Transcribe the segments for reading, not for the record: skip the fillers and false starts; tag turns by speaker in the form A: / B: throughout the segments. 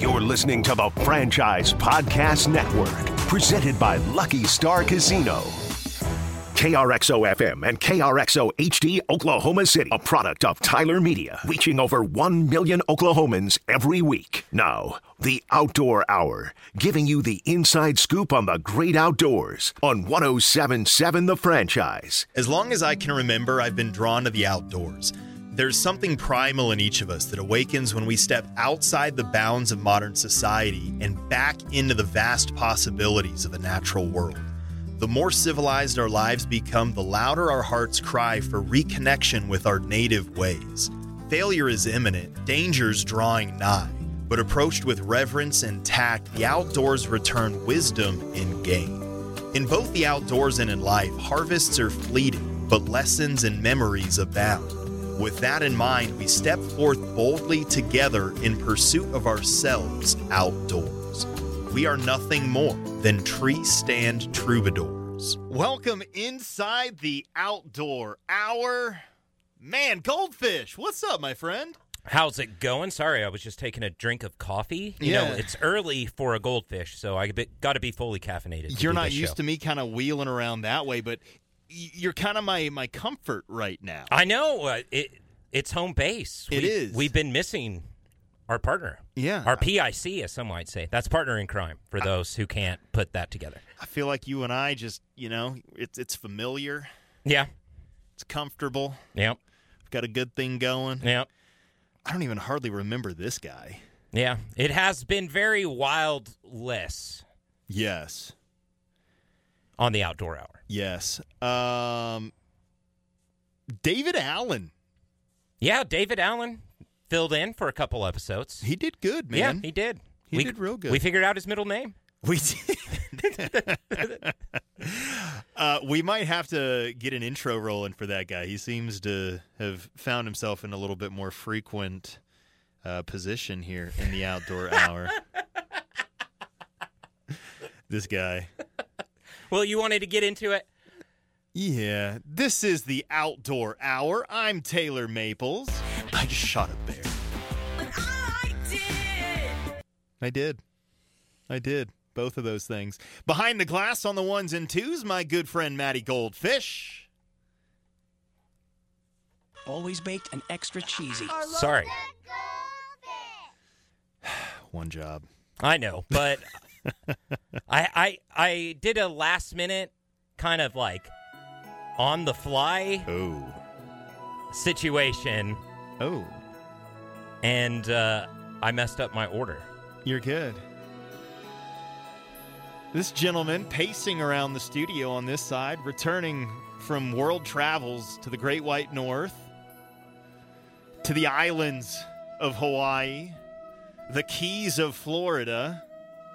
A: You're listening to the Franchise Podcast Network, presented by Lucky Star Casino. KRXO FM and KRXO HD Oklahoma City, a product of Tyler Media, reaching over 1 million Oklahomans every week. Now, the Outdoor Hour, giving you the inside scoop on the great outdoors on 107.7 The Franchise.
B: As long as I can remember, I've been drawn to the outdoors. There's something primal in each of us that awakens when we step outside the bounds of modern society and back into the vast possibilities of a natural world. The more civilized our lives become, the louder our hearts cry for reconnection with our native ways. Failure is imminent, danger's drawing nigh, but approached with reverence and tact, the outdoors return wisdom and gain. In both the outdoors and in life, harvests are fleeting, but lessons and memories abound. With that in mind, we step forth boldly together in pursuit of ourselves outdoors. We are nothing more than tree stand troubadours. Welcome inside the Outdoor Hour. Man, Goldfish, what's up, my friend?
C: How's it going? Sorry, I was just taking a drink of coffee. You know, it's early for a goldfish, so I got to be fully caffeinated.
B: You're not used to me kind of wheeling around that way, but you're kind of my comfort right now.
C: I know. It's home base.
B: It is.
C: We've been missing our partner.
B: Yeah.
C: Our PIC, as some might say. That's partner in crime, for those who can't put that together.
B: I feel like you and I just, it's familiar.
C: Yeah.
B: It's comfortable.
C: Yep.
B: We've got a good thing going.
C: Yep.
B: I don't even hardly remember this guy.
C: Yeah. It has been very wildless.
B: Yes.
C: On the Outdoor Hour.
B: Yes. David Allen.
C: Yeah, David Allen filled in for a couple episodes.
B: He did good, man.
C: Yeah, he did.
B: He did real good.
C: We figured out his middle name.
B: We did. We might have to get an intro rolling for that guy. He seems to have found himself in a little bit more frequent position here in the Outdoor Hour. This guy.
C: Well, you wanted to get into it?
B: Yeah. This is the Outdoor Hour. I'm Taylor Maples. I just shot a bear.
D: But I did.
B: I did. Both of those things. Behind the glass on the ones and twos, my good friend Matty Goldfish.
E: Always baked and extra cheesy.
C: Sorry.
B: One job.
C: I know, but I did a last minute kind of like on the fly situation.
B: Oh.
C: And I messed up my order.
B: You're good. This gentleman pacing around the studio on this side, returning from world travels to the Great White North, to the islands of Hawaii, the Keys of Florida.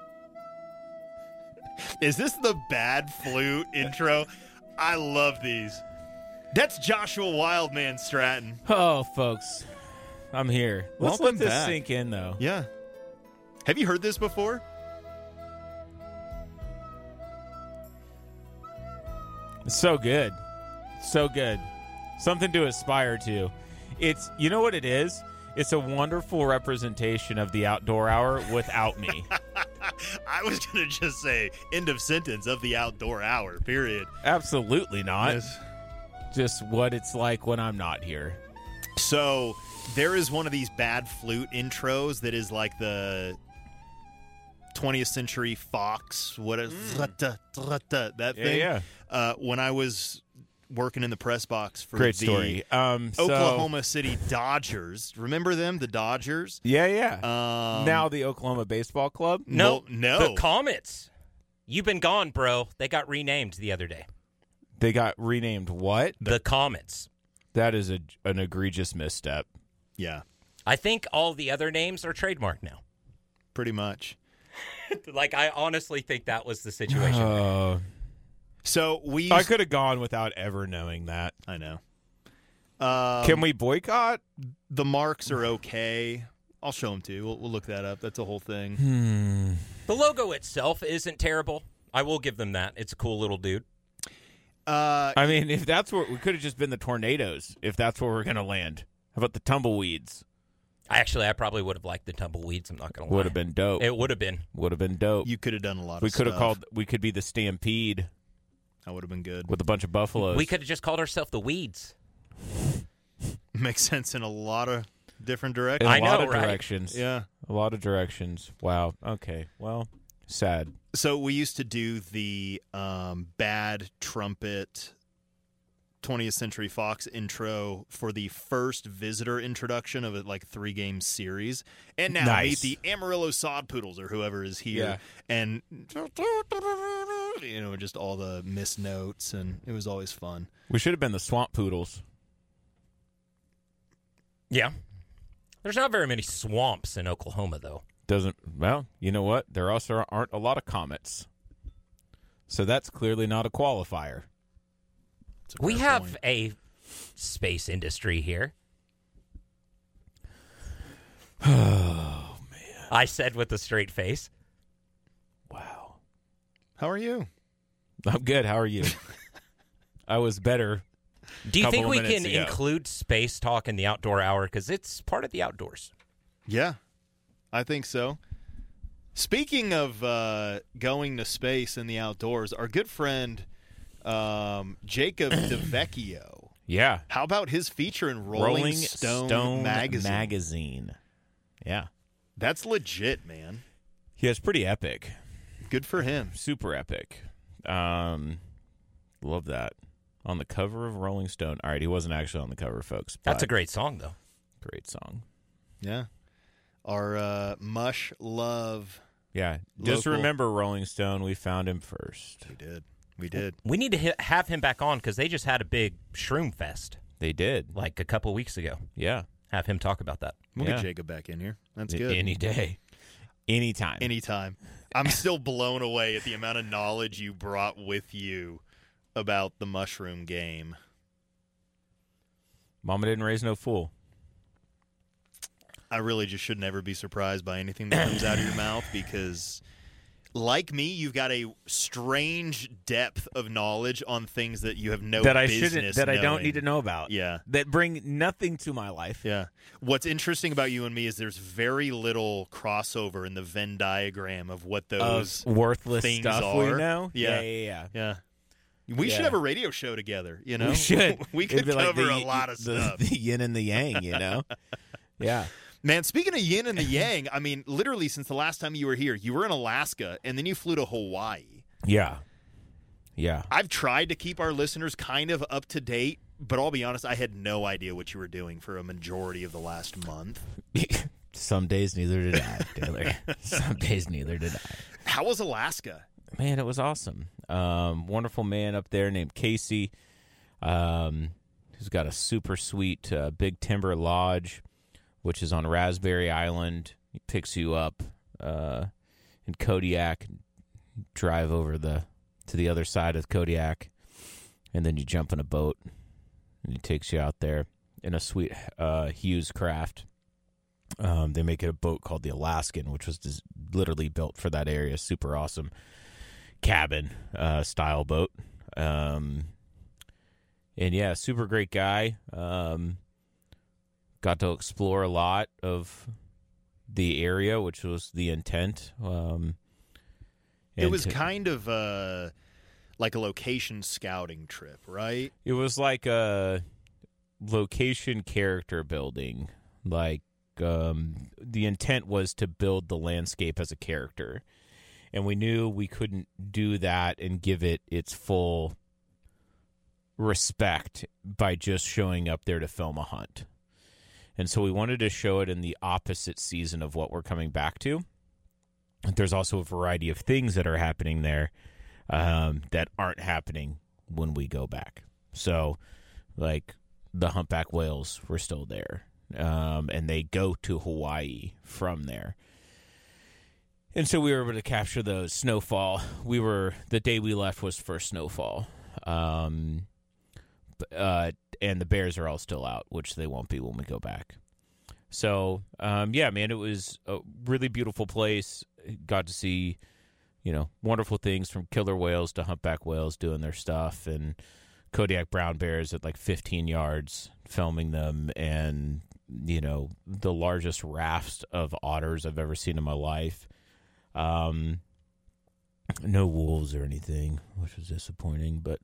B: Is this the bad flute intro? I love these. That's Joshua Wildman Stratton.
F: Oh, folks, I'm here. Let's
B: Welcome
F: let this
B: back.
F: sink in, though.
B: Yeah. Have you heard this before?
F: It's so good. So good. Something to aspire to. It's, you know what it is? It's a wonderful representation of the Outdoor Hour without me.
B: I was going to just say, end of sentence of the Outdoor Hour, period.
F: Absolutely not.
B: Yes.
F: Just what it's like when I'm not here.
B: So there is one of these bad flute intros that is like the 20th Century Fox, that thing.
F: Yeah.
B: When I was working in the press box for
F: Great
B: the
F: story.
B: Oklahoma City Dodgers. Remember them, the Dodgers?
F: Yeah.
B: Um,
F: Now the Oklahoma Baseball Club?
B: No.
C: The Comets. You've been gone, bro. They got renamed the other day.
F: They got renamed what?
C: The Comets.
F: That is an egregious misstep.
B: Yeah,
C: I think all the other names are trademarked now.
B: pretty much.
C: Like, I honestly think that was the situation.
B: So we.
F: I could have gone without ever knowing that.
B: I know.
F: Can we boycott?
B: The marks are okay. I'll show them to you. We'll look that up. That's a whole thing.
C: The logo itself isn't terrible. I will give them that. It's a cool little dude.
F: I mean, if that's where we could have just been the Tornadoes, if that's where we're going to land. How about the Tumbleweeds?
C: Actually, I probably would have liked the tumbleweeds. I'm not going to lie.
F: Would have been dope.
C: It would have been.
F: Would have been dope.
B: You could have done a lot
F: We
B: of
F: could
B: stuff.
F: have we could be the Stampede
B: That would have been good.
F: with a bunch of buffaloes.
C: We could have just called ourselves the Weeds.
B: Makes sense in a lot of different directions.
F: in a
C: I
F: lot
C: know,
F: of
C: right?
F: directions.
B: Yeah.
F: A lot of directions. Wow. Okay. Well, sad.
B: So we used to do the bad trumpet 20th Century Fox intro for the first visitor introduction of a 3-game series. And now
F: Nice.
B: meet the Amarillo Sod Poodles or whoever is here.
F: Yeah.
B: And, just all the missed notes. And it was always fun.
F: We should have been the Swamp Poodles.
C: Yeah. There's not very many swamps in Oklahoma, though.
F: Well, you know what? There also aren't a lot of comets. So that's clearly not a qualifier.
B: It's a
C: We
B: fair
C: have
B: point.
C: a space industry here.
F: Oh, man.
C: I said with a straight face.
F: Wow.
B: How are you?
F: I'm good. How are you? I was better.
C: Do you
F: Couple
C: think
F: of
C: we
F: minutes
C: can
F: ago.
C: include space talk in the outdoor hour? Because it's part of the outdoors.
B: Yeah, I think so. Speaking of going to space in the outdoors, our good friend Jacob DeVecchio.
F: Yeah.
B: How about his feature in Rolling Stone magazine?
F: Yeah.
B: That's legit, man.
F: Yeah, it's pretty epic.
B: Good for him.
F: Super epic. Love that. On the cover of Rolling Stone. All right, he wasn't actually on the cover, folks.
C: That's a
F: but
C: great song, though.
F: great song.
B: Yeah. Our Mush Love.
F: Yeah. Just
B: Local.
F: remember, Rolling Stone, we found him first.
B: We did.
C: We need to have him back on because they just had a big shroom fest
F: They did.
C: a couple weeks ago.
F: Yeah.
C: Have him talk about that.
B: We'll
F: Yeah.
B: get Jacob back in here. That's good.
F: Any day. Anytime.
B: Anytime. I'm still blown away at the amount of knowledge you brought with you about the mushroom game.
F: Mama didn't raise no fool.
B: I really just should never be surprised by anything that comes out of your mouth because, like me, you've got a strange depth of knowledge on things that you have no
F: that I
B: business
F: shouldn't, that I don't
B: knowing.
F: need to know about.
B: Yeah.
F: That bring nothing to my life.
B: Yeah. What's interesting about you and me is there's very little crossover in the Venn diagram of what those
F: Of worthless
B: things
F: stuff
B: are.
F: we know.
B: Yeah.
F: Yeah.
B: We should
F: Yeah.
B: have a radio show together, you know?
F: We should.
B: We could
F: It'd be like
B: cover
F: the-
B: a lot of
F: the,
B: stuff.
F: The yin and the yang, you know? Yeah.
B: Man, speaking of yin and the yang, I mean, literally since the last time you were here, you were in Alaska and then you flew to Hawaii.
F: Yeah. Yeah.
B: I've tried to keep our listeners kind of up to date, but I'll be honest, I had no idea what you were doing for a majority of the last month.
F: Some days neither did I, Taylor. Some days neither did I.
B: How was Alaska?
F: Man, it was awesome. Wonderful man up there named Casey, who's got a super sweet Big Timber Lodge, which is on Raspberry Island. He picks you up in Kodiak, and drive over to the other side of Kodiak, and then you jump in a boat, and he takes you out there in a sweet Hughes craft. They make it a boat called the Alaskan, which was just literally built for that area. Super awesome cabin style boat. And yeah, super great guy. Got to explore a lot of the area, which was the intent.
B: It was kind of like a location scouting trip, right?
F: It was like a location character building. Like the intent was to build the landscape as a character. And we knew we couldn't do that and give it its full respect by just showing up there to film a hunt. And so we wanted to show it in the opposite season of what we're coming back to. There's also a variety of things that are happening there that aren't happening when we go back. So, like, the humpback whales were still there. And they go to Hawaii from there. And so we were able to capture those. Snowfall. The day we left was first snowfall. And the bears are all still out, which they won't be when we go back. So, yeah, man, it was a really beautiful place. Got to see, wonderful things from killer whales to humpback whales doing their stuff, and Kodiak brown bears at like 15 yards filming them, and the largest rafts of otters I've ever seen in my life. No wolves or anything, which was disappointing, but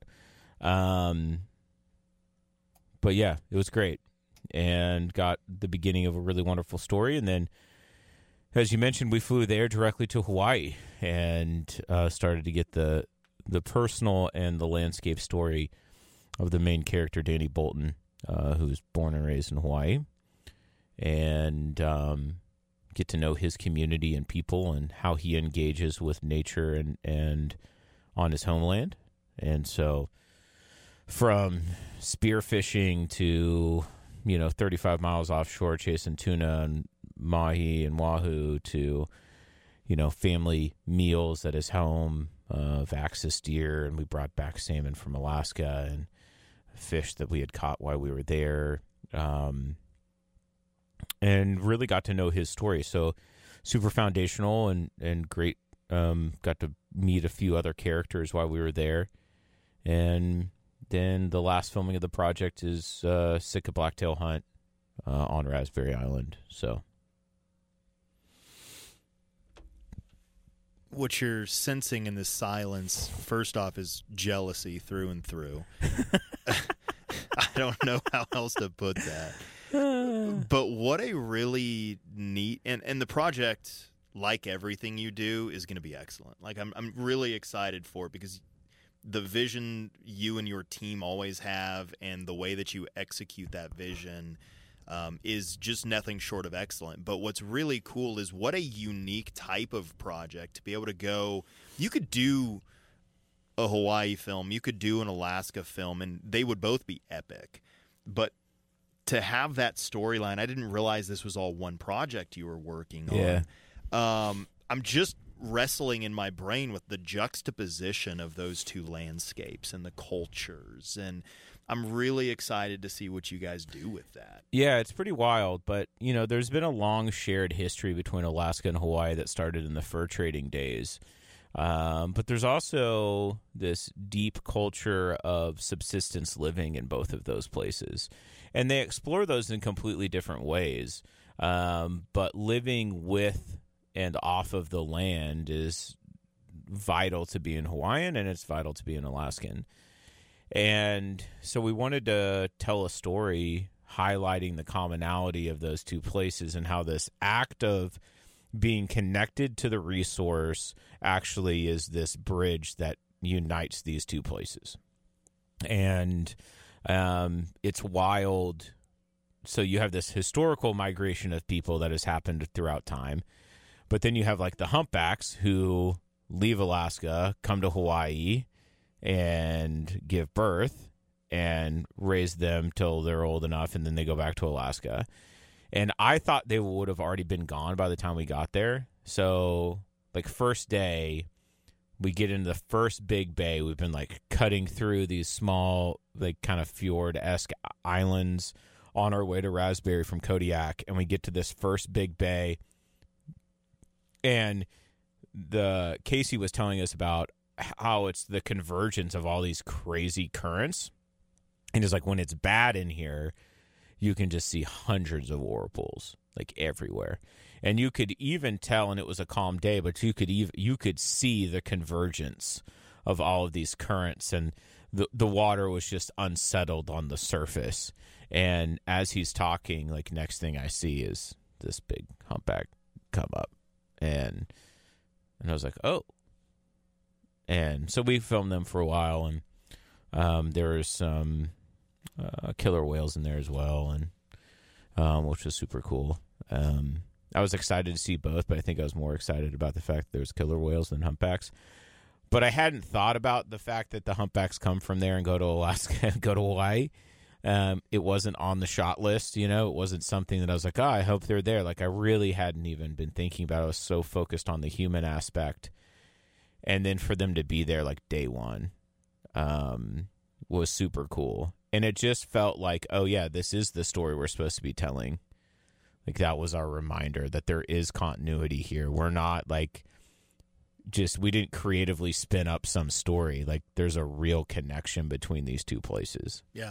F: yeah, it was great and got the beginning of a really wonderful story. And then, as you mentioned, we flew there directly to Hawaii and started to get the personal and the landscape story of the main character, Danny Bolton, who was born and raised in Hawaii, and get to know his community and people and how he engages with nature and on his homeland. And so from spearfishing to, 35 miles offshore chasing tuna and mahi and wahoo to, family meals at his home of axis deer. And we brought back salmon from Alaska and fish that we had caught while we were there. And really got to know his story. So super foundational and great. Got to meet a few other characters while we were there. And then the last filming of the project is Sitka Blacktail Hunt on Raspberry Island. So
B: what you're sensing in this silence, first off, is jealousy through and through. I don't know how else to put that. But what a really neat and the project, like everything you do, is going to be excellent. Like I'm really excited for it because the vision you and your team always have and the way that you execute that vision is just nothing short of excellent. But what's really cool is what a unique type of project to be able to go. You could do a Hawaii film, you could do an Alaska film, and they would both be epic. But to have that storyline, I didn't realize this was all one project you were working on.
F: Yeah.
B: I'm just wrestling in my brain with the juxtaposition of those two landscapes and the cultures, and I'm really excited to see what you guys do with that.
F: Yeah, it's pretty wild, but there's been a long shared history between Alaska and Hawaii that started in the fur trading days. But there's also this deep culture of subsistence living in both of those places. And they explore those in completely different ways. But living with and off of the land is vital to being Hawaiian, and it's vital to being Alaskan. And so we wanted to tell a story highlighting the commonality of those two places and how this act of being connected to the resource actually is this bridge that unites these two places. And it's wild. So you have this historical migration of people that has happened throughout time. But then you have like the humpbacks who leave Alaska, come to Hawaii, and give birth and raise them till they're old enough, and then they go back to Alaska. And I thought they would have already been gone by the time we got there. So, like, first day, we get into the first big bay. We've been, like, cutting through these small, like, kind of fjord-esque islands on our way to Raspberry from Kodiak. And we get to this first big bay. And Casey was telling us about how it's the convergence of all these crazy currents. And it's like, when it's bad in here, you can just see hundreds of whirlpools, like, everywhere. And you could even tell, and it was a calm day, but you could see the convergence of all of these currents, and the water was just unsettled on the surface. And as he's talking, like, next thing I see is this big humpback come up. And I was like, oh. And so we filmed them for a while, and there was some killer whales in there as well, and which was super cool. I was excited to see both, but I think I was more excited about the fact that there was killer whales than humpbacks. But I hadn't thought about the fact that the humpbacks come from there and go to Alaska and go to Hawaii. It wasn't on the shot list, It wasn't something that I was like, I hope they're there. Like, I really hadn't even been thinking about it. I was so focused on the human aspect. And then for them to be there, like, day one was super cool. And it just felt like, oh, yeah, this is the story we're supposed to be telling. Like, that was our reminder that there is continuity here. We're not, like, we didn't creatively spin up some story. Like, there's a real connection between these two places.
B: Yeah.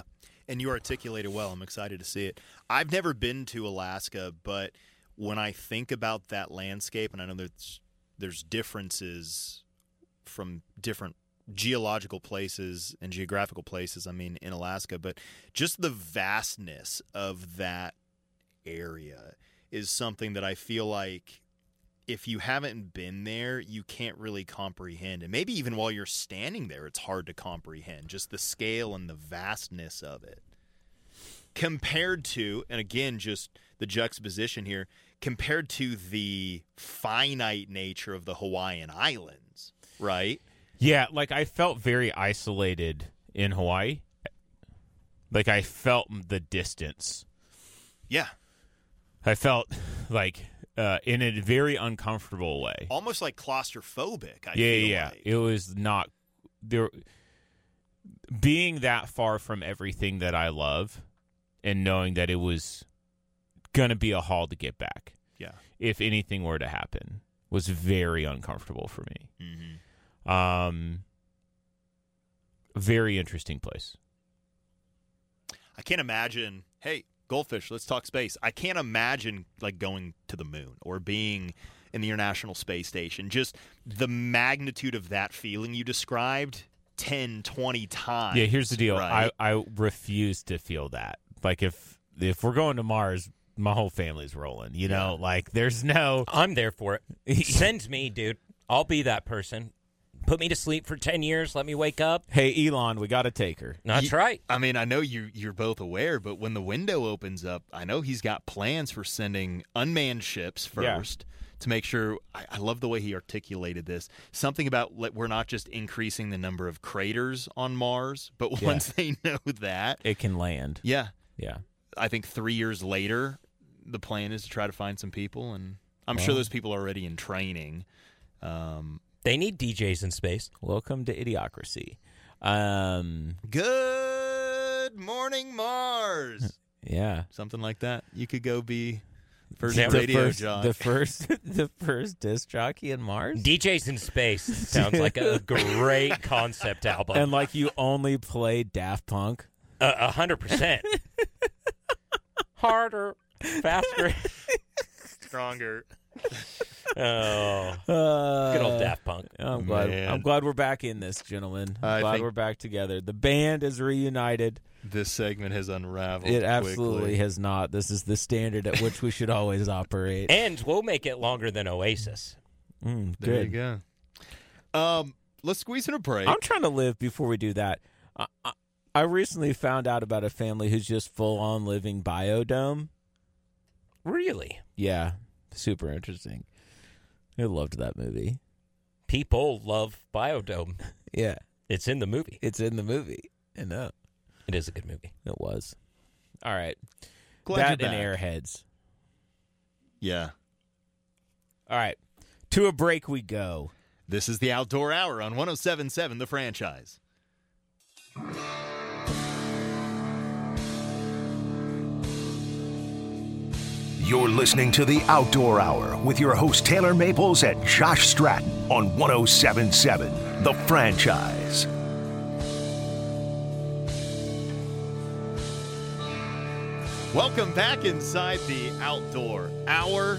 B: And you articulate it well. I'm excited to see it. I've never been to Alaska, but when I think about that landscape, and I know there's differences from different geological places and geographical places, in Alaska, but just the vastness of that area is something that I feel like if you haven't been there, you can't really comprehend. And maybe even while you're standing there, it's hard to comprehend just the scale and the vastness of it. Compared to, and again, just the juxtaposition here, compared to the finite nature of the Hawaiian Islands, right?
F: Yeah, like I felt very isolated in Hawaii. Like I felt the distance.
B: Yeah.
F: I felt like in a very uncomfortable way.
B: Almost like claustrophobic, I feel like.
F: It was not there. Being that far from everything that I love and knowing that it was going to be a haul to get back.
B: Yeah.
F: If anything were to happen, was very uncomfortable for me.
B: Mm-hmm.
F: Very interesting place.
B: I can't imagine, hey, Goldfish, let's talk space. I can't imagine like going to the moon or being in the International Space Station. Just the magnitude of that feeling you described 10, 20 times.
F: Yeah, here's the deal.
B: Right?
F: I refuse to feel that. Like if we're going to Mars, my whole family's rolling. You know, like there's no.
C: I'm there for it. Send me, dude. I'll be that person. Put me to sleep for 10 years. Let me wake up.
F: Hey, Elon, we got to take her.
C: That's right.
B: I know you're both aware, but when the window opens up, I know he's got plans for sending unmanned ships first to make sure. I love the way he articulated this. Something about we're not just increasing the number of craters on Mars, but once they know that,
F: it can land.
B: Yeah.
F: Yeah.
B: I think 3 years later, the plan is to try to find some people, and I'm sure those people are already in training.
C: They need DJs in space.
F: Welcome to Idiocracy.
B: Good morning, Mars.
F: Yeah.
B: Something like that. You could go be first
C: Yeah,
B: radio jock.
F: The first disc jockey in Mars?
C: DJs in space sounds like a great concept album.
F: And like you only play Daft Punk?
C: 100%. Harder, faster,
B: Stronger.
C: Oh, good old Daft Punk.
F: I'm glad we're back in this, gentlemen. I'm glad we're back together. The band is reunited.
B: This segment has unraveled.
F: It absolutely
B: quickly.
F: has not. This is the standard at which we should always operate.
C: And we'll make it longer than Oasis.
F: Good.
B: There you go. Let's squeeze in a break.
F: I'm trying to live before we do that. I recently found out about a family who's just full on living Biodome.
C: Really?
F: Yeah, super interesting. I loved that movie.
C: People love Biodome.
F: Yeah.
C: It's in the movie.
F: It's in the movie. I know.
C: It is a good movie.
F: It was. All right.
B: Glad
F: that
B: you're
F: and
B: back.
F: Airheads.
B: Yeah.
F: All right. To a break we go.
B: This is the Outdoor Hour on 107.7 The Franchise.
A: You're listening to the Outdoor Hour with your host Taylor Maples and Josh Stratton on 107.7 The Franchise.
B: Welcome back inside the Outdoor Hour.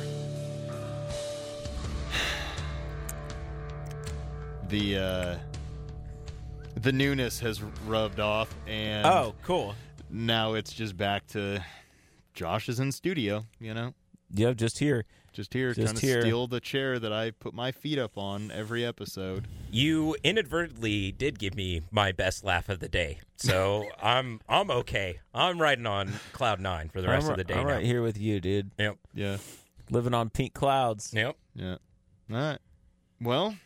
B: The newness has rubbed off, and
F: Oh, cool.
B: now it's just back to Josh is in studio,
F: Yeah, just here.
B: just here
F: Just
B: trying to
F: here.
B: steal the chair that I put my feet up on every episode.
C: You inadvertently did give me my best laugh of the day, so I'm okay. I'm riding on cloud 9 for the rest of the day
F: I'm
C: now.
F: right here with you, dude.
C: Yep.
B: Yeah,
F: Living on pink clouds.
C: Yep.
B: yeah. All right. Well,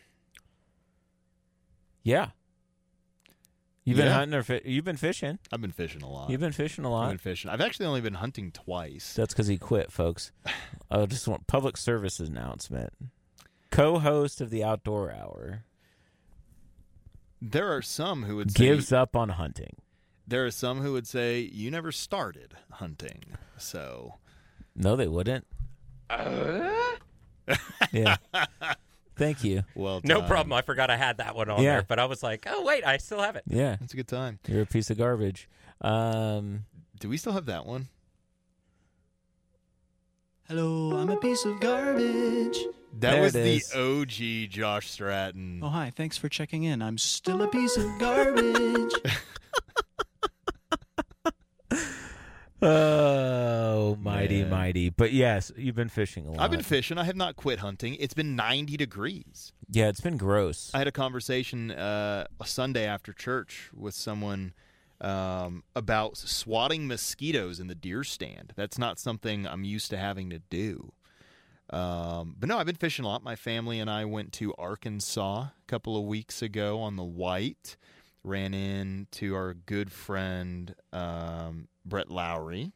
F: Yeah. You've been
B: Yeah.
F: hunting or you've been fishing.
B: I've been fishing a lot.
F: You've been fishing a
B: I've
F: lot.
B: been fishing. I've actually only been hunting twice.
F: That's because he quit, folks. I just want public service announcement. Co-host of the Outdoor Hour
B: There are some who would say
F: gives up on hunting.
B: there are some who would say you never started hunting. So
F: No, they wouldn't. Yeah. Thank you.
B: well,
C: No
B: done.
C: problem. I forgot I had that one on
F: Yeah.
C: there, but I was like, oh, wait, I still have it.
F: Yeah.
B: That's a good time.
F: You're a piece of garbage.
D: Do we still have that one?
E: Hello, I'm a piece of garbage.
D: That
F: There
D: was
F: it
D: the
F: is.
D: OG Josh Stratton.
E: Oh, hi. Thanks for checking in. I'm still a piece of garbage.
F: Oh, mighty,
D: Man.
F: mighty. But yes, you've been fishing a lot.
D: I've been fishing. I have not quit hunting. It's been 90 degrees.
F: Yeah, it's been gross.
D: I had a conversation a Sunday after church with someone about swatting mosquitoes in the deer stand. That's not something I'm used to having to do. But no, I've been fishing a lot. My family and I went to Arkansas a couple of weeks ago on the White. Ran into our good friend Brett Lowry.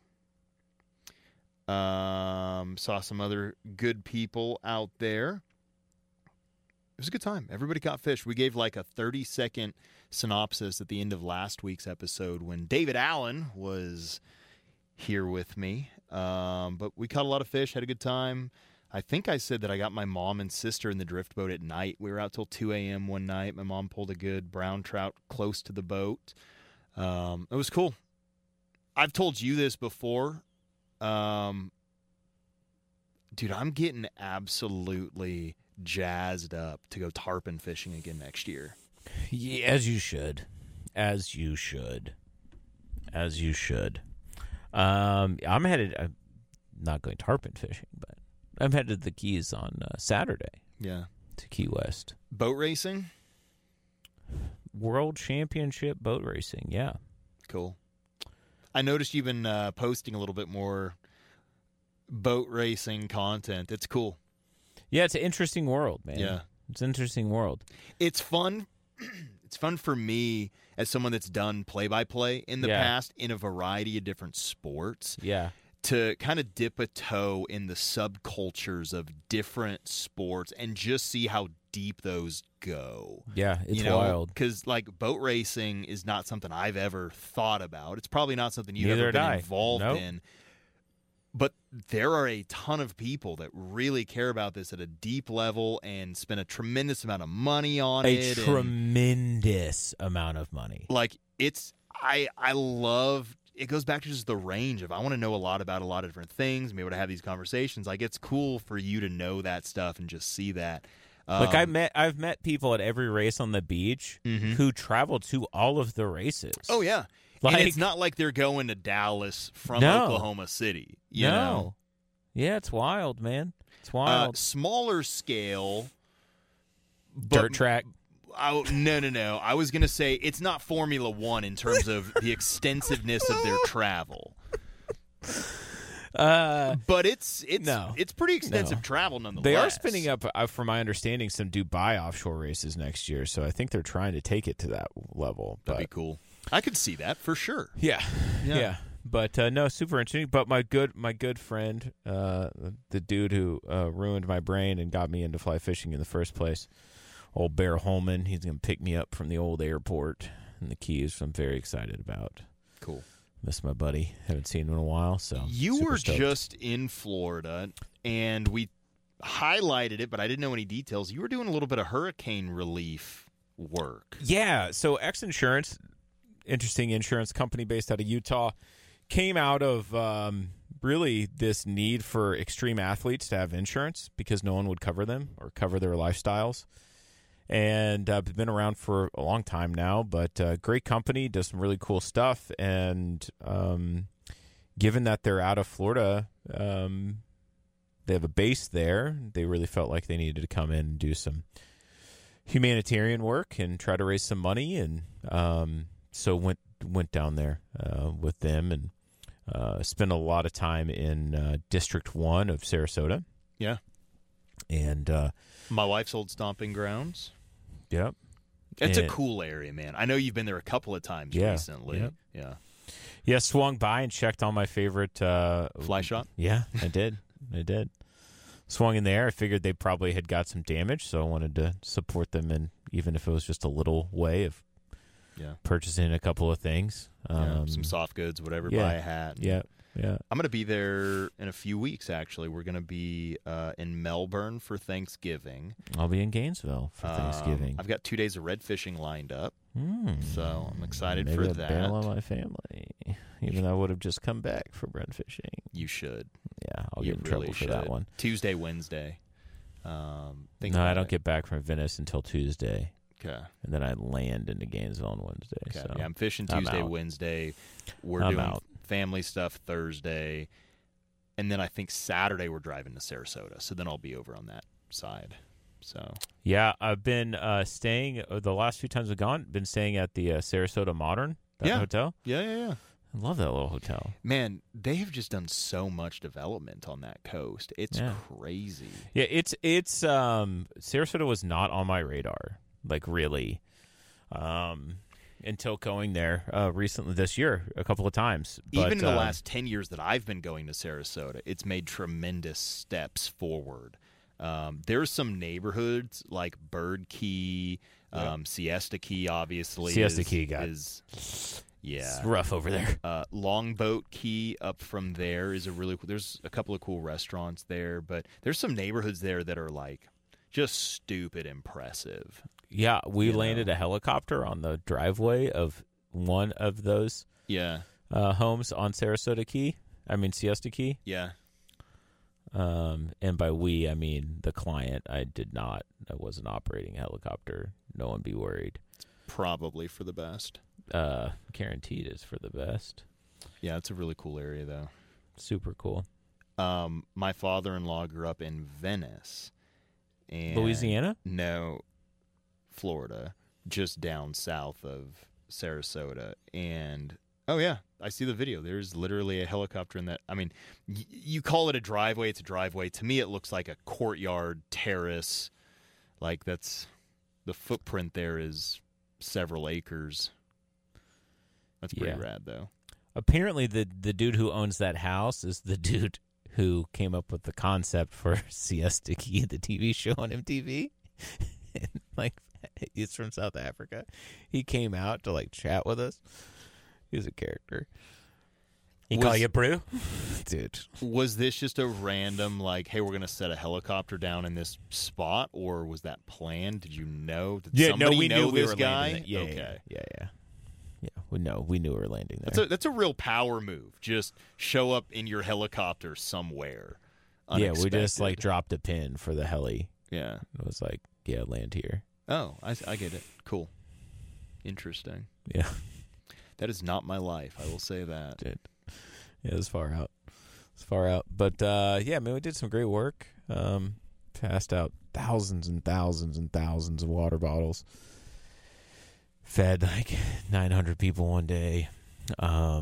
D: Saw some other good people out there. It was a good time. Everybody caught fish. We gave like a 30-second synopsis at the end of last week's episode when David Allen was here with me. But we caught a lot of fish, had a good time. I think I said that I got my mom and sister in the drift boat at night. We were out till 2 a.m. one night. My mom pulled a good brown trout close to the boat. It was cool. I've told you this before. Dude, I'm getting absolutely jazzed up to go tarpon fishing again next year.
F: Yeah, as you should. As you should. As you should. I'm not going tarpon fishing, but I'm headed to the Keys on Saturday.
D: Yeah.
F: To Key West.
D: Boat racing?
F: World Championship boat racing, yeah.
D: Cool. I noticed you've been posting a little bit more boat racing content. It's cool.
F: Yeah, it's an interesting world, man.
D: Yeah.
F: It's an interesting world.
D: It's fun. It's fun for me as someone that's done play-by-play in the past in a variety of different sports.
F: Yeah.
D: To kind of dip a toe in the subcultures of different sports and just see how deep those go.
F: Yeah, it's wild.
D: Because, like, boat racing is not something I've ever thought about. It's probably not something you've
F: Neither
D: ever been
F: had I.
D: involved
F: Nope.
D: in. But there are a ton of people that really care about this at a deep level and spend a tremendous amount of money on it.
F: Tremendous amount of money.
D: Like, I love... It goes back to just the range of I want to know a lot about a lot of different things and be able to have these conversations. Like, it's cool for you to know that stuff and just see that.
F: Like I've met people at every race on the beach who travel to all of the races.
D: Oh yeah,
F: Like,
D: and it's not like they're going to Dallas from
F: No.
D: Oklahoma City. You know?
F: Yeah, it's wild, man. It's wild.
D: Smaller scale,
F: Dirt track.
D: No. I was gonna say it's not Formula One in terms of the extensiveness of their travel. But it's pretty extensive travel nonetheless.
F: They are spinning up, from my understanding, some Dubai offshore races next year. So I think they're trying to take it to that level.
D: That'd be cool. I could see that for sure.
F: Yeah. But no, super interesting. But my good friend, the dude who ruined my brain and got me into fly fishing in the first place, old Bear Holman, he's going to pick me up from the old airport in the Keys, which I'm very excited about.
D: Cool.
F: Miss my buddy. Haven't seen him in a while. So
D: you
F: super
D: were
F: stoked.
D: just in Florida, and we highlighted it, but I didn't know any details. You were doing a little bit of hurricane relief work.
F: Yeah. So X Insurance, interesting insurance company based out of Utah, came out of really this need for extreme athletes to have insurance because no one would cover them or cover their lifestyles. And been around for a long time now, but great company, does some really cool stuff. And given that they're out of Florida, they have a base there. They really felt like they needed to come in and do some humanitarian work and try to raise some money. And so went down there with them and spent a lot of time in District 1 of Sarasota.
D: Yeah.
F: And
D: my wife's old stomping grounds.
F: Yep.
D: It's a cool area, man. I know you've been there a couple of times recently.
F: Yep. Yeah, swung by and checked on my favorite
D: fly shop.
F: Yeah, I did. Swung in there. I figured they probably had got some damage, so I wanted to support them, and even if it was just a little way of purchasing a couple of things.
D: Some soft goods, whatever, buy a hat.
F: Yeah.
D: I'm going to be there in a few weeks, actually. We're going to be in Melbourne for Thanksgiving.
F: I'll be in Gainesville for Thanksgiving.
D: I've got 2 days of red fishing lined up. So I'm excited
F: Maybe
D: for
F: I'll
D: that.
F: bail on my family, even though I would have just come back for Brent fishing.
D: You should.
F: Yeah, I'll
D: You
F: get in
D: really
F: trouble for that
D: should.
F: one.
D: Tuesday, Wednesday.
F: No,
D: Think
F: I
D: about
F: don't
D: it.
F: get back from Venice until Tuesday,
D: Okay.
F: and then I land into Gainesville on Wednesday.
D: Okay.
F: So
D: Yeah, I'm fishing
F: I'm
D: Tuesday,
F: out.
D: Wednesday. We're
F: I'm
D: doing
F: out.
D: family stuff Thursday. And then I think Saturday we're driving to Sarasota. So then I'll be over on that side. So
F: Yeah, I've been staying the last few times I've gone. Been staying at the Sarasota Modern hotel.
D: yeah.
F: I love that little hotel.
D: Man, they have just done so much development on that coast. It's
F: Yeah.
D: crazy.
F: Yeah, it's Sarasota was not on my radar, like really, until going there recently this year a couple of times. But,
D: Even in the last 10 years that I've been going to Sarasota, it's made tremendous steps forward. There's some neighborhoods like Bird Key, Siesta Key, obviously.
F: Siesta Key
D: Yeah.
F: it's rough over there.
D: Longboat Key up from there is there's a couple of cool restaurants there, but there's some neighborhoods there that are like just stupid impressive.
F: Yeah, we
D: You
F: landed
D: know.
F: a helicopter on the driveway of one of those
D: Yeah.
F: homes on Siesta Key.
D: Yeah.
F: And by we, I mean the client. I wasn't operating a helicopter. No one be worried.
D: Probably for the best.
F: Guaranteed is for the best.
D: Yeah, it's a really cool area though.
F: Super cool.
D: My father-in-law grew up in Venice. And
F: Louisiana?
D: No, Florida, just down south of Sarasota. And, oh, yeah, I see the video. There's literally a helicopter in that. I mean, you call it a driveway. It's a driveway. To me, it looks like a courtyard terrace. Like, the footprint there is several acres. That's pretty
F: Yeah.
D: rad, though.
F: Apparently, the dude who owns that house is the dude who came up with the concept for Siesta Key, the TV show on MTV. And, like, he's from South Africa. He came out to like chat with us. He's a character,
C: He call you Brew?
F: dude.
D: Was this just a random, like, hey, we're going to set a helicopter down in this spot, or was that planned? Did you know? Did somebody
F: we
D: know
F: knew we
D: this
F: were
D: guy?
F: landing. Yeah,
D: Okay.
F: yeah. We knew we were landing there.
D: That's a real power move. Just show up in your helicopter somewhere.
F: Yeah, we just
D: unexpected.
F: like dropped a pin for the heli.
D: Yeah.
F: It was like, yeah, land here.
D: Oh, I get it. Cool. Interesting.
F: Yeah,
D: That is not my life. I will say that.
F: dude. Yeah, it's far out. It's far out. But yeah, man, we did some great work. Passed out thousands and thousands and thousands of water bottles. Fed like 900 people one day. I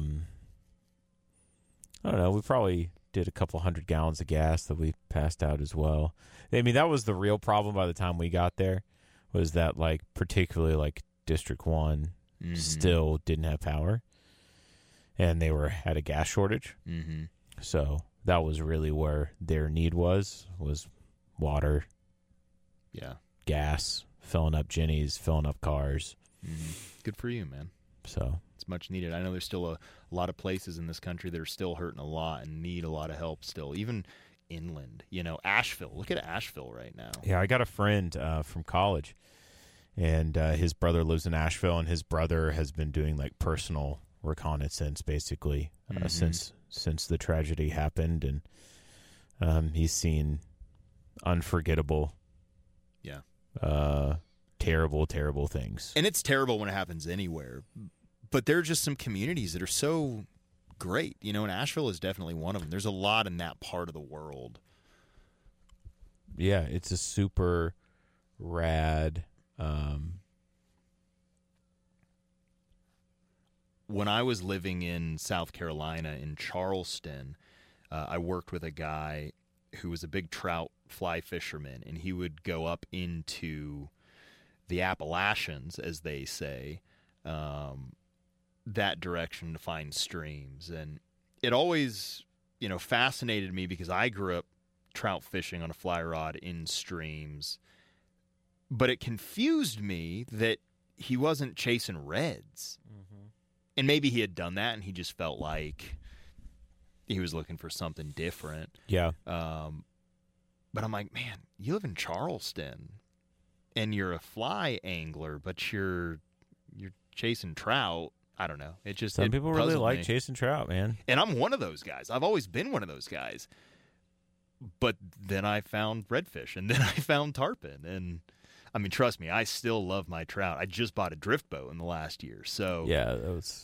F: don't know. We probably did a couple 100 gallons of gas that we passed out as well. I mean, that was the real problem by the time we got there, was that like particularly like District 1
D: Mhm.
F: still didn't have power, and they had a gas shortage.
D: Mhm.
F: So that was really where their need was water,
D: Yeah.
F: gas, filling up Jenny's, filling up cars.
D: Mhm. Good for you, man.
F: So
D: It's much needed. I know there's still a lot of places in this country that are still hurting a lot and need a lot of help still. Even inland, Asheville. Look at Asheville right now.
F: yeah, I got a friend from college, and his brother lives in Asheville, and his brother has been doing like personal reconnaissance basically since the tragedy happened, and he's seen unforgettable, terrible things.
D: And it's terrible when it happens anywhere. But there are just some communities that are so great. And Asheville is definitely one of them. There's a lot in that part of the world.
F: Yeah, it's a super rad.
D: When I was living in South Carolina, in Charleston, I worked with a guy who was a big trout fly fisherman, and he would go up into the Appalachians, as they say, that direction to find streams. And it always, fascinated me because I grew up trout fishing on a fly rod in streams, but it confused me that he wasn't chasing reds. And maybe he had done that and he just felt like he was looking for something different.
F: Yeah.
D: But I'm like, man, you live in Charleston and you're a fly angler, but you're chasing trout, I don't know. It just
F: Some
D: it
F: people really
D: puzzled
F: like
D: me.
F: chasing trout, man.
D: And I'm one of those guys. I've always been one of those guys. But then I found redfish, and then I found tarpon. And, I mean, trust me, I still love my trout. I just bought a drift boat in the last year. So
F: Yeah, that was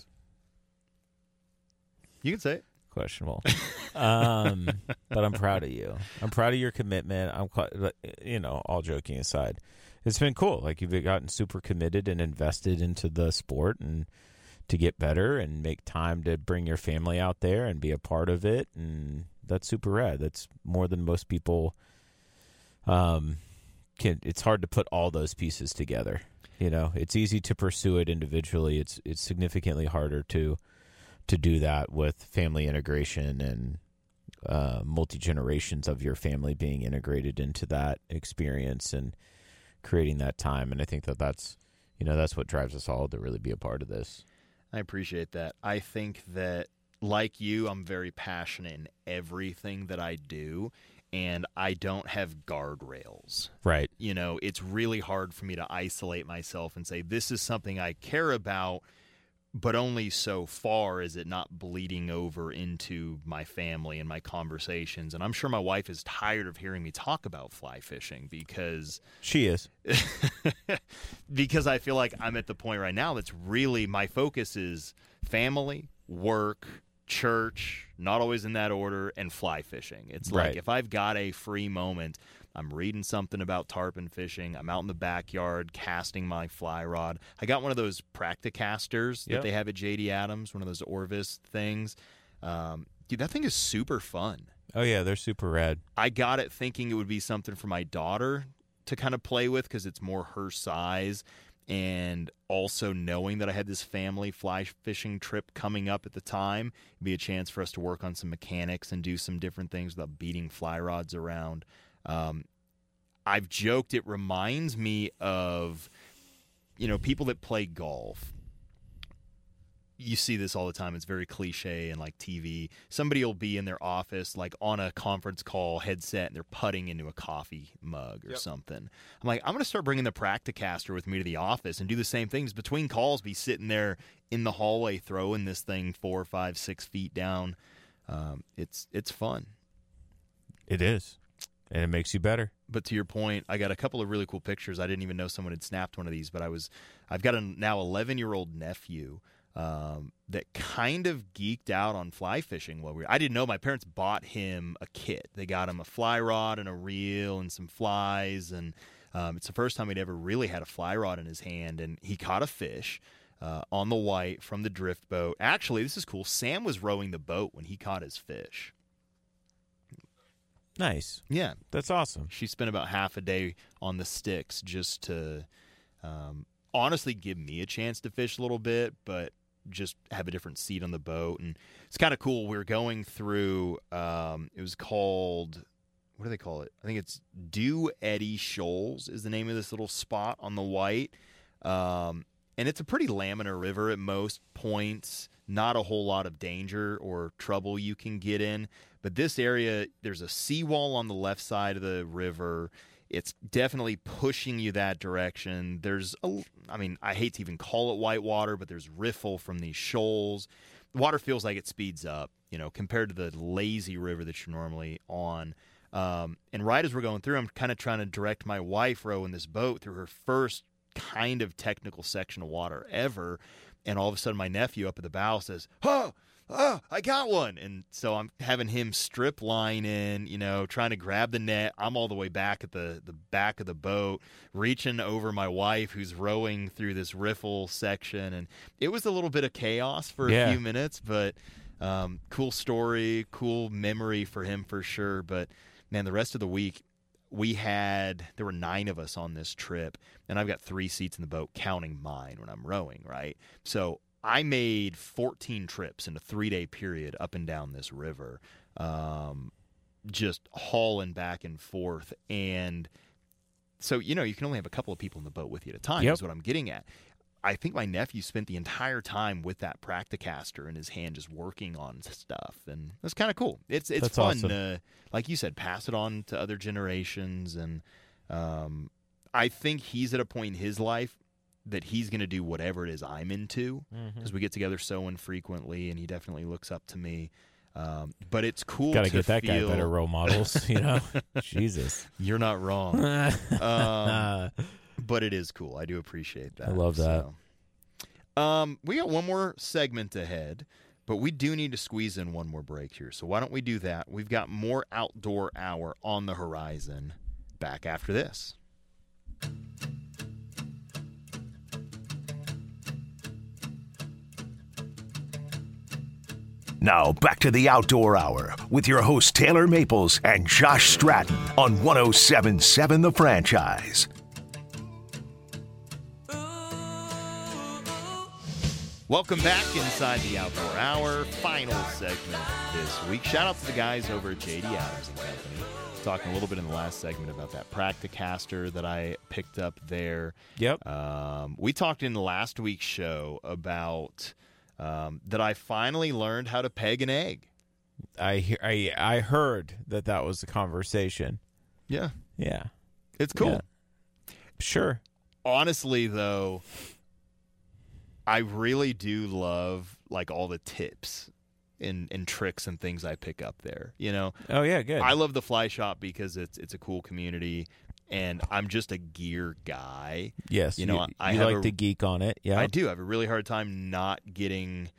D: you can say it.
F: questionable. But I'm proud of you. I'm proud of your commitment. I'm quite, all joking aside, it's been cool. Like, you've gotten super committed and invested into the sport and to get better and make time to bring your family out there and be a part of it. And that's super rad. That's more than most people it's hard to put all those pieces together. It's easy to pursue it individually. It's significantly harder to do that with family integration and multi-generations of your family being integrated into that experience and creating that time. And I think that's what drives us all to really be a part of this.
D: I appreciate that. I think that, like you, I'm very passionate in everything that I do, and I don't have guardrails.
F: Right.
D: It's really hard for me to isolate myself and say, this is something I care about, but only so far is it not bleeding over into my family and my conversations. And I'm sure my wife is tired of hearing me talk about fly fishing because
F: she is.
D: Because I feel like I'm at the point right now that's really my focus is family, work, church, not always in that order, and fly fishing. It's like if I've got a free moment, I'm reading something about tarpon fishing. I'm out in the backyard casting my fly rod. I got one of those Practicasters that they have at JD Adams, one of those Orvis things. Dude, that thing is super fun.
F: Oh, yeah, they're super rad.
D: I got it thinking it would be something for my daughter to kind of play with because it's more her size. And also knowing that I had this family fly fishing trip coming up at the time, it'd be a chance for us to work on some mechanics and do some different things without beating fly rods around. I've joked it reminds me of, people that play golf. You see this all the time. It's very cliche and like TV. Somebody will be in their office, like on a conference call headset, and they're putting into a coffee mug or something. I'm like, I'm going to start bringing the Practicaster with me to the office and do the same things. Between calls, be sitting there in the hallway throwing this thing 4, 5, 6 feet down. It's fun.
F: It is. And it makes you better.
D: But to your point, I got a couple of really cool pictures. I didn't even know someone had snapped one of these, but I've got a now 11-year-old nephew that kind of geeked out on fly fishing. I didn't know my parents bought him a kit. They got him a fly rod and a reel and some flies, and it's the first time he'd ever really had a fly rod in his hand, and he caught a fish on the white from the drift boat. Actually, this is cool. Sam was rowing the boat when he caught his fish.
F: Nice.
D: Yeah.
F: That's awesome.
D: She spent about half a day on the sticks just to honestly give me a chance to fish a little bit, but just have a different seat on the boat. And it's kind of cool. We're going through, it was called, what do they call it? I think it's Dew Eddy Shoals is the name of this little spot on the white. And it's a pretty laminar river at most points. Not a whole lot of danger or trouble you can get in. But this area, there's a seawall on the left side of the river. It's definitely pushing you that direction. I hate to even call it whitewater, but there's riffle from these shoals. The water feels like it speeds up, compared to the lazy river that you're normally on. And right as we're going through, I'm kind of trying to direct my wife rowing this boat through her first kind of technical section of water ever. And all of a sudden, my nephew up at the bow says, "Oh, I got one." And so I'm having him strip line in, trying to grab the net. I'm all the way back at the back of the boat, reaching over my wife who's rowing through this riffle section. And it was a little bit of chaos for a few minutes, but cool story, cool memory for him for sure. But, man, the rest of the week, there were 9 of us on this trip, and I've got 3 seats in the boat, counting mine when I'm rowing, right? So I made 14 trips in a 3-day period up and down this river, just hauling back and forth. And so, you can only have a couple of people in the boat with you at a time is what I'm getting at. I think my nephew spent the entire time with that Practicaster in his hand just working on stuff, and it's kind of cool. It's
F: That's
D: fun
F: awesome.
D: to, like you said, pass it on to other generations. And I think he's at a point in his life that he's going to do whatever it is I'm into, because we get together so infrequently, and he definitely looks up to me. But it's cool.
F: Got to
D: to
F: get that guy
D: feel...
F: better role models, you know? Jesus.
D: You're not wrong. But it is cool. I do appreciate that.
F: I love that.
D: So. We got one more segment ahead, but we do need to squeeze in one more break here. So why don't we do that? We've got more Outdoor Hour on the horizon. Back after this.
A: Now back to the Outdoor Hour with your hosts Taylor Maples and Josh Stratton on 107.7 The Franchise.
D: Welcome back inside the Outdoor Hour, final segment this week. Shout out to the guys over at JD Adams and Company. Talking a little bit in the last segment about that Practicaster that I picked up there.
F: Yep.
D: We talked in last week's show about that I finally learned how to peg an egg.
F: I heard that was the conversation.
D: Yeah.
F: Yeah.
D: It's cool.
F: Yeah. Sure.
D: Honestly, though, I really do love like all the tips and tricks and things I pick up there. You know?
F: Oh yeah, good.
D: I love the Fly Shop because it's a cool community, and I'm just a gear guy.
F: Yes,
D: you know, I
F: you
D: have
F: like to geek on it. Yeah,
D: I do. I have a really hard time not getting.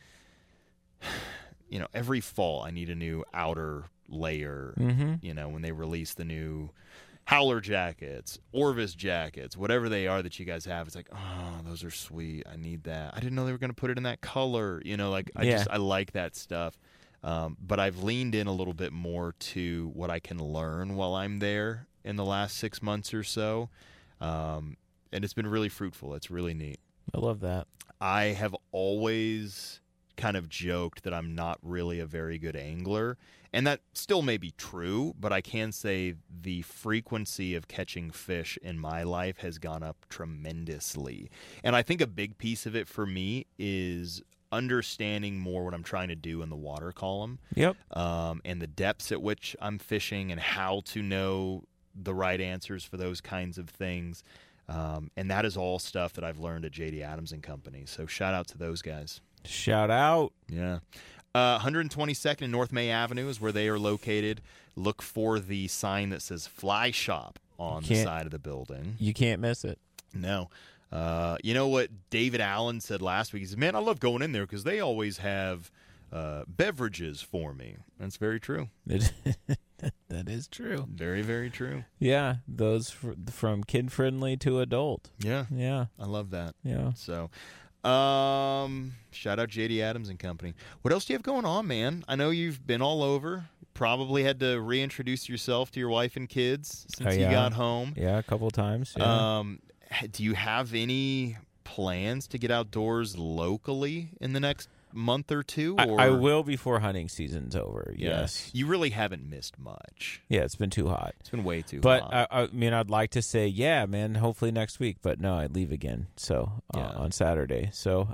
D: You know, every fall I need a new outer layer.
F: Mm-hmm.
D: You know, when they release the new Howler jackets, Orvis jackets, whatever they are that you guys have, it's like, oh, those are sweet. I need that. I didn't know they were going to put it in that color. You know, like I like that stuff. But I've leaned in a little bit more to what I can learn while I'm there in the last 6 months or so. And it's been really fruitful. It's really neat.
F: I love that.
D: I have always kind of joked that I'm not really a very good angler, and that still may be true, but I can say the frequency of catching fish in my life has gone up tremendously. And I think a big piece of it for me is understanding more what I'm trying to do in the water column.
F: Yep.
D: And the depths at which I'm fishing and how to know the right answers for those kinds of things. And that is all stuff that I've learned at JD Adams and Company. So shout out to those guys.
F: Shout out.
D: Yeah. 122nd and North May Avenue is where they are located. Look for the sign that says Fly Shop on the side of the building.
F: You can't miss it.
D: No. You know what David Allen said last week? He said, man, I love going in there because they always have beverages for me. That's very true.
F: That is true.
D: Very, very true.
F: Yeah, those from kid-friendly to adult.
D: Yeah.
F: Yeah.
D: I love that.
F: Yeah.
D: So, shout out JD Adams and Company. What else do you have going on, man? I know you've been all over. Probably had to reintroduce yourself to your wife and kids since you got home.
F: Yeah, a couple times. Yeah.
D: Do you have any plans to get outdoors locally in the next month or two? Or?
F: I will before hunting season's over. Yes.
D: You really haven't missed much.
F: Yeah, it's been too hot.
D: It's been way too hot.
F: But I mean, I'd like to say, yeah, man, hopefully next week. But no, I'd leave again. So on Saturday. So,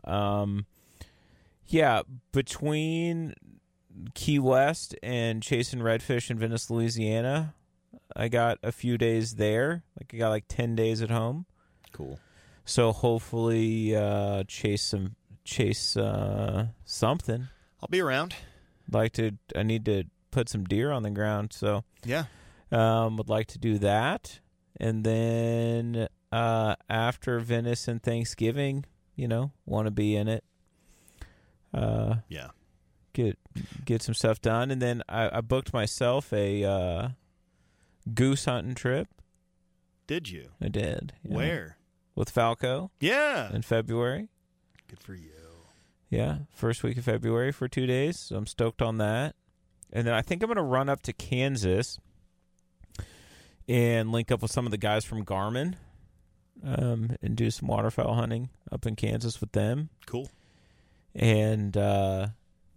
F: yeah, between Key West and chasing redfish in Venice, Louisiana, I got a few days there. Like I got like 10 days at home.
D: Cool.
F: So hopefully chase something.
D: I'll be around.
F: I need to put some deer on the ground, so
D: yeah.
F: Would like to do that. And then after Venice and Thanksgiving, want to be in it.
D: Yeah.
F: Get some stuff done. And then I booked myself a goose hunting trip.
D: Did you?
F: I did. Yeah.
D: Where?
F: With Falco.
D: Yeah.
F: In February.
D: Good for you.
F: Yeah, first week of February for 2 days. So I'm stoked on that. And then I think I'm going to run up to Kansas and link up with some of the guys from Garmin and do some waterfowl hunting up in Kansas with them.
D: Cool.
F: And, I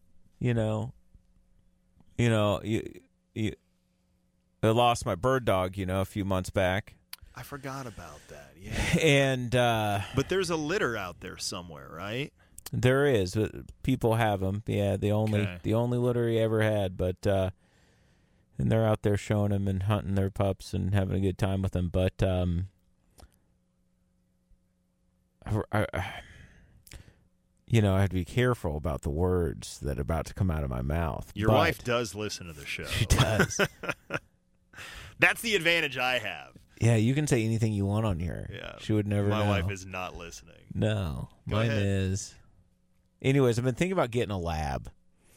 F: lost my bird dog, a few months back.
D: I forgot about that. Yeah.
F: And
D: but there's a litter out there somewhere, right?
F: There is. People have them. Yeah, the only litter he ever had. But and they're out there showing them and hunting their pups and having a good time with them. But you know, I have to be careful about the words that are about to come out of my mouth.
D: Your
F: but
D: wife does listen to the show.
F: She does.
D: That's the advantage I have.
F: Yeah, you can say anything you want on here.
D: Yeah,
F: she would never know.
D: My wife is not listening.
F: No,
D: Go
F: mine
D: ahead.
F: is. Anyways, I've been thinking about getting a lab.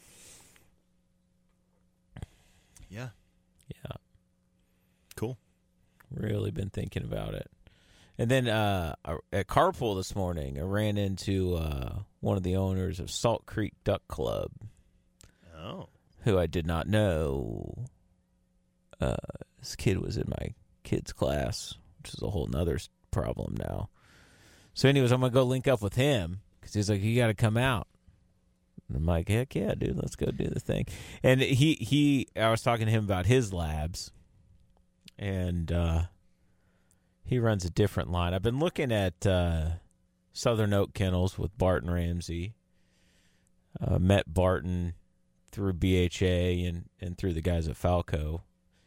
D: Yeah.
F: Yeah.
D: Cool.
F: Really been thinking about it. And then at Carpool this morning, I ran into one of the owners of Salt Creek Duck Club.
D: Oh.
F: Who I did not know. This kid was in my kid's class, which is a whole nother problem now. So anyways, I'm going to go link up with him because he's like, you got to come out. And I'm like, heck yeah, dude, let's go do the thing. And I was talking to him about his labs, and he runs a different line. I've been looking at Southern Oak Kennels with Barton Ramsey. Met Barton through BHA and through the guys at Falco.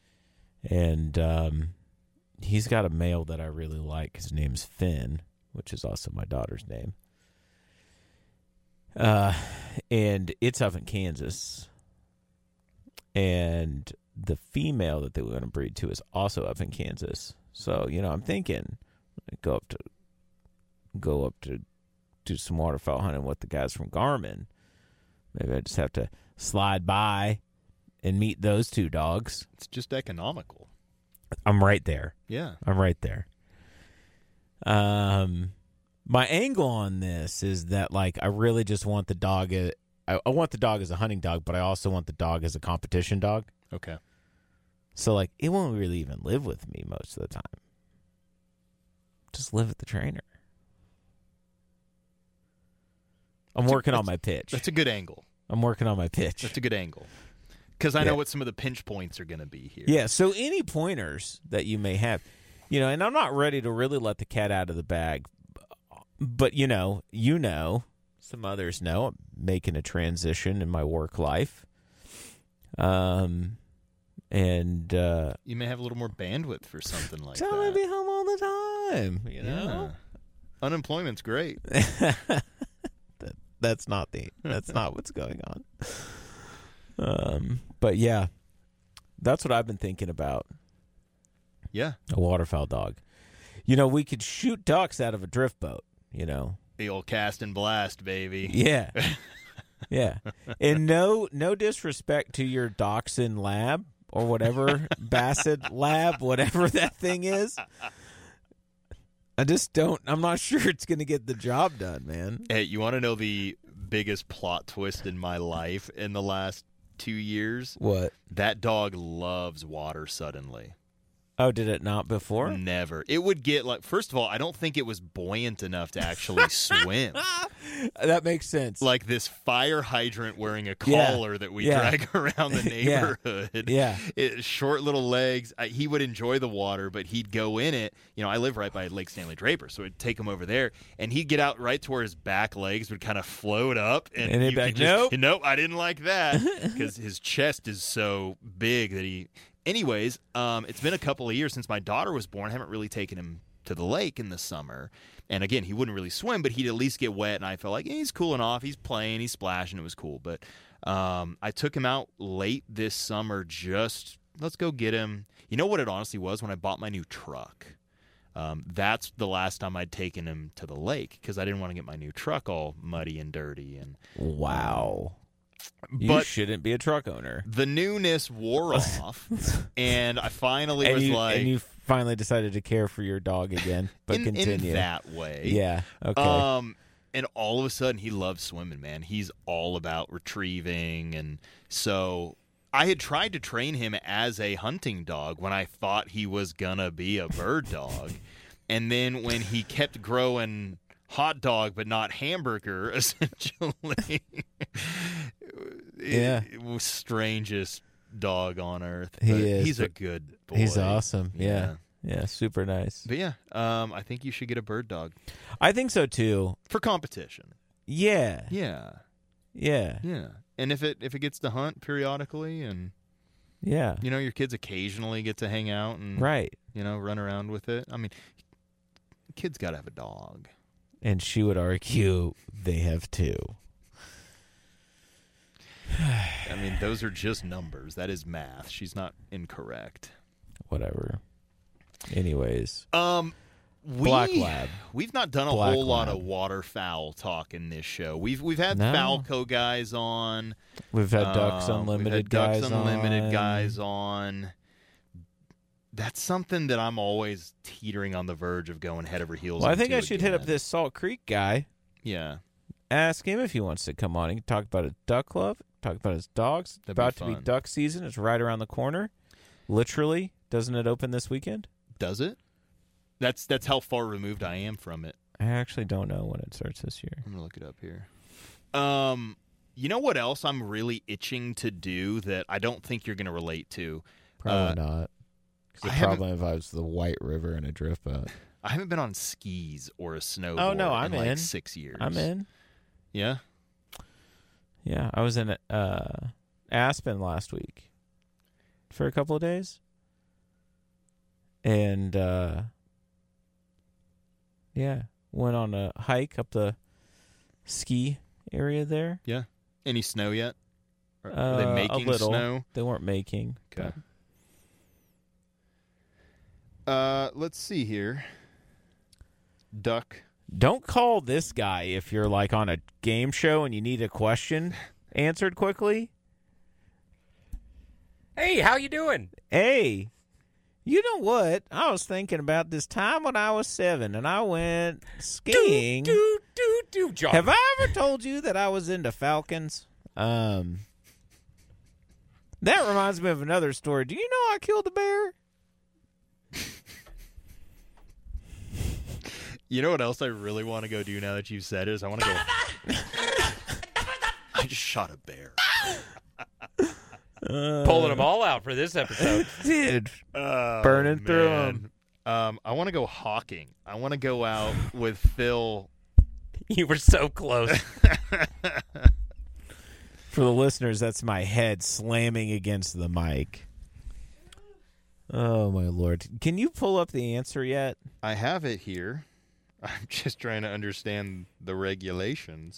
F: And he's got a male that I really like. His name's Finn, which is also my daughter's name. And it's up in Kansas. And the female that they were going to breed to is also up in Kansas. So, you know, I'm thinking go up to do some waterfowl hunting with the guys from Garmin. Maybe I just have to slide by and meet those two dogs.
D: It's just economical.
F: I'm right there.
D: Yeah.
F: I'm right there. My angle on this is that, like, I really just want the dog. I want the dog as a hunting dog, but I also want the dog as a competition dog.
D: Okay.
F: So, like, it won't really even live with me most of the time. Just live with the trainer. I'm working on my pitch.
D: That's a good angle.
F: I'm working on my pitch.
D: That's a good angle. Because I know what some of the pinch points are going to be here.
F: Yeah, so any pointers that you may have, you know, and I'm not ready to really let the cat out of the bag, but, you know, some others know I'm making a transition in my work life. And
D: you may have a little more bandwidth for something like
F: so
D: that.
F: I'm going to be home all the time, you know?
D: Yeah. Unemployment's great.
F: That's not what's going on. But yeah, that's what I've been thinking about.
D: Yeah.
F: A waterfowl dog. You know, we could shoot ducks out of a drift boat, you know.
D: The old cast and blast, baby.
F: Yeah. Yeah. And no disrespect to your dachshund lab or whatever, Basset lab, whatever that thing is. I'm not sure it's going to get the job done, man.
D: Hey, you want to know the biggest plot twist in my life in the last 2 years?
F: What?
D: That dog loves water suddenly.
F: Oh, did it not before?
D: Never. It would get, like, first of all, I don't think it was buoyant enough to actually swim.
F: That makes sense.
D: Like this fire hydrant wearing a collar that we drag around the neighborhood.
F: Yeah.
D: Short little legs. He would enjoy the water, but he'd go in it. You know, I live right by Lake Stanley Draper, so I'd take him over there, and he'd get out right to where his back legs would kind of float up. And
F: he'd be like, nope.
D: Nope, I didn't like that, because his chest is so big that he... Anyways, it's been a couple of years since my daughter was born. I haven't really taken him to the lake in the summer. And again, he wouldn't really swim, but he'd at least get wet, and I felt like he's cooling off. He's playing, he's splashing. It was cool. But I took him out late this summer just, let's go get him. You know what it honestly was? When I bought my new truck. That's the last time I'd taken him to the lake because I didn't want to get my new truck all muddy and dirty. And
F: wow. You
D: but
F: shouldn't be a truck owner.
D: The newness wore off, and I finally
F: and
D: was
F: and you finally decided to care for your dog again, but continue.
D: in that way.
F: Yeah. Okay.
D: And all of a sudden, he loves swimming, man. He's all about retrieving, and so I had tried to train him as a hunting dog when I thought he was gonna be a bird dog, and then when he kept growing hot dog but not hamburger, essentially. It was strangest dog on earth.
F: He is.
D: He's a good boy.
F: He's awesome. Yeah, super nice.
D: But yeah, I think you should get a bird dog.
F: I think so too.
D: For competition.
F: Yeah.
D: Yeah. And if it gets to hunt periodically, and you know, your kids occasionally get to hang out and
F: right,
D: you know, run around with it. I mean, kids got to have a dog.
F: And she would argue they have 2.
D: I mean, those are just numbers. That is math. She's not incorrect.
F: Whatever. Anyways.
D: Black
F: Lab.
D: We've not done a whole lot of waterfowl talk in this show. We've had Falco guys on.
F: We've had Ducks Unlimited
D: guys on. That's something that I'm always teetering on the verge of going head over heels.
F: Well, I think I should hit up this Salt Creek guy.
D: Yeah.
F: Ask him if he wants to come on. He can talk about his duck club, talk about his dogs.
D: That'd
F: about
D: be
F: to
D: fun.
F: be duck season. It's right around the corner. Literally. Doesn't it open this weekend?
D: Does it? That's how far removed I am from it.
F: I actually don't know when it starts this year.
D: I'm going to look it up here. You know what else I'm really itching to do that I don't think you're going to relate to?
G: Probably not. Because it probably involves the White River and a drift boat.
D: I haven't been on skis or a snowboard
F: Oh, no, I'm
D: in
F: in.
D: like 6 years.
F: I'm in.
D: Yeah?
F: Yeah, I was in Aspen last week for a couple of days. And, yeah, went on a hike up the ski area there.
D: Yeah. Any snow yet? Are they making
F: a little.
D: snow?
F: They weren't making.
D: Okay. Let's see here. Duck.
F: Don't call this guy if you're like on a game show and you need a question answered quickly.
C: Hey, how you doing?
F: Hey, you know what? I was thinking about this time when I was 7 and I went skiing.
C: John.
F: Have I ever told you that I was into falcons? That reminds me of another story. Do you know I killed a bear?
D: You know what else I really want to go do now that you've said it is I want to go. I just shot a bear.
C: Pulling them all out for this episode.
F: Dude,
D: Oh,
F: burning through them.
D: I want to go hawking. I want to go out with Phil.
C: You were so close.
F: For the listeners, that's my head slamming against the mic. Oh, my Lord. Can you pull up the answer yet?
D: I have it here. I'm just trying to understand the regulations.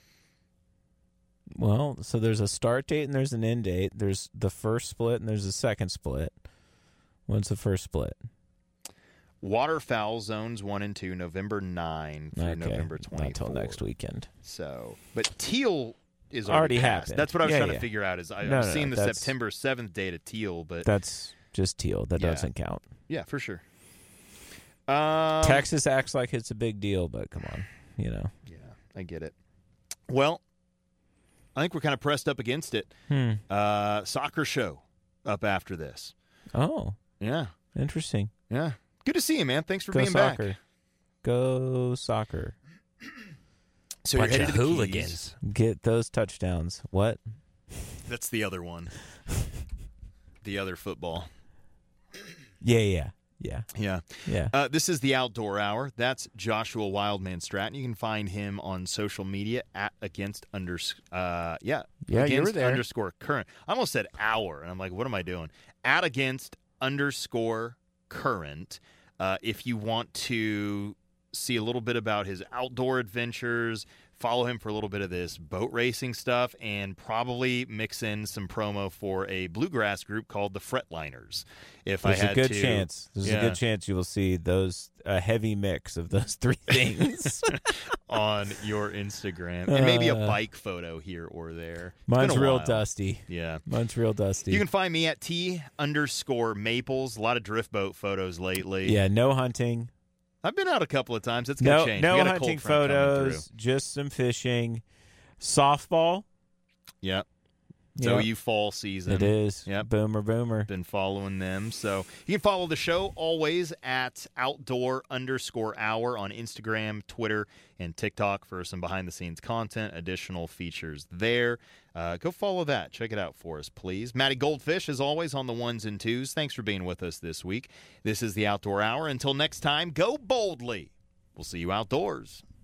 F: Well, so there's a start date and there's an end date. There's the first split and there's a second split. When's the first split?
D: Waterfowl zones 1 and 2, November 9 through November 24.
F: Not until next weekend.
D: So, but teal is
F: Already
D: passed.
F: happened.
D: That's what I was
F: Yeah,
D: trying
F: yeah.
D: to figure out. Is I've
F: No,
D: seen the
F: that's-
D: September 7th date of teal, but
F: That's just teal. That
D: Yeah.
F: doesn't count.
D: yeah, for sure.
F: Texas acts like it's a big deal, but come on, you know.
D: Yeah, I get it. Well, I think we're kind of pressed up against it. Soccer show up after this.
F: Oh,
D: Yeah,
F: interesting.
D: yeah. Good to see you, man. Thanks for
F: Go
D: being
F: soccer.
D: back.
F: Go soccer.
D: So
C: Bunch
D: you're
C: of
D: headed to the
C: hooligans.
D: Keys.
F: Get those touchdowns. What?
D: That's the other one. The other football.
F: Yeah.
D: Yeah. This is the Outdoor Hour. That's Joshua Wildman Stratton. You can find him on social media at against
F: you were there.
D: underscore current. I almost said hour, and I'm like, what am I doing? At against underscore current. If you want to see a little bit about his outdoor adventures, follow him for a little bit of this boat racing stuff, and probably mix in some promo for a bluegrass group called the Fretliners.
F: There's a good chance. There's a good chance you will see a heavy mix of those three things.
D: on your Instagram, and maybe a bike photo here or there. It's
F: Mine's
D: been a
F: real
D: while.
F: dusty.
D: Yeah.
F: Mine's real dusty.
D: You can find me at T_Maples. A lot of drift boat photos lately.
F: Yeah, no hunting.
D: I've been out a couple of times. It's going to change.
F: No
D: We got a
F: hunting
D: cold front coming
F: photos, just some fishing. Softball.
D: through. Yep. So
F: Yep.
D: you fall season.
F: It is.
D: Yep.
F: Boomer.
D: Been following them. So you can follow the show always at outdoor_hour on Instagram, Twitter, and TikTok for some behind-the-scenes content, additional features there. Go follow that. Check it out for us, please. Matty Goldfish, as always, on the ones and twos. Thanks for being with us this week. This is the Outdoor Hour. Until next time, go boldly. We'll see you outdoors.